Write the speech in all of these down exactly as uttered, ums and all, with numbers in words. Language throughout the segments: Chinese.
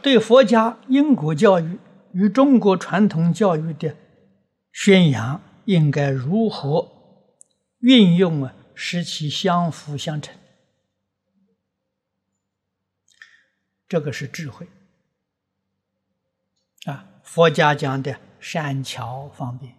对佛家因果教育与中国传统教育的宣扬，应该如何运用啊，使其相辅相成？这个是智慧啊！佛家讲的善巧方便，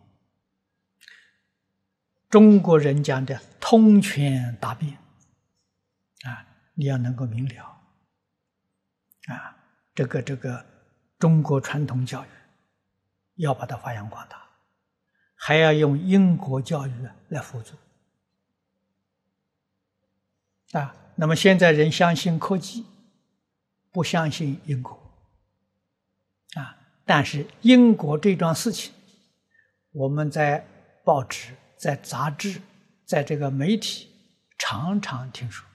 中国人讲的通权达变啊，你要能够明了啊，这个这个中国传统教育要把它发扬光大，还要用因果教育来辅助啊。那么现在人相信科技，不相信因果啊。但是因果这桩事情，我们在报纸、在杂志、在这个媒体常常听说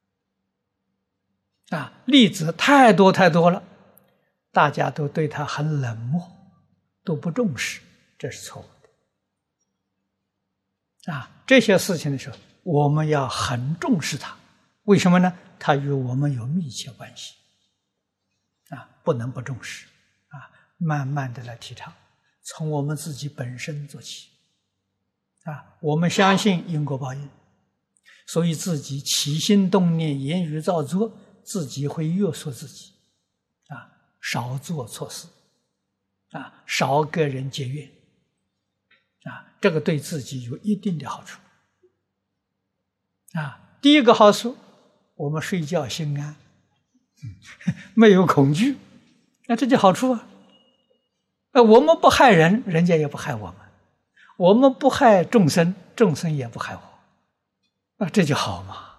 啊，例子太多太多了，大家都对它很冷漠，都不重视，这是错误的啊。这些事情的时候，我们要很重视它。为什么呢？它与我们有密切关系啊，不能不重视啊。慢慢的来提倡，从我们自己本身做起啊。我们相信因果报应，所以自己起心动念、言语造作，自己会约束自己啊，少做错事啊，少跟人结怨啊，这个对自己有一定的好处啊。第一个好处，我们睡觉心安，没有恐惧，那这就好处啊。呃，我们不害人，人家也不害我们；我们不害众生，众生也不害我，啊，这就好嘛。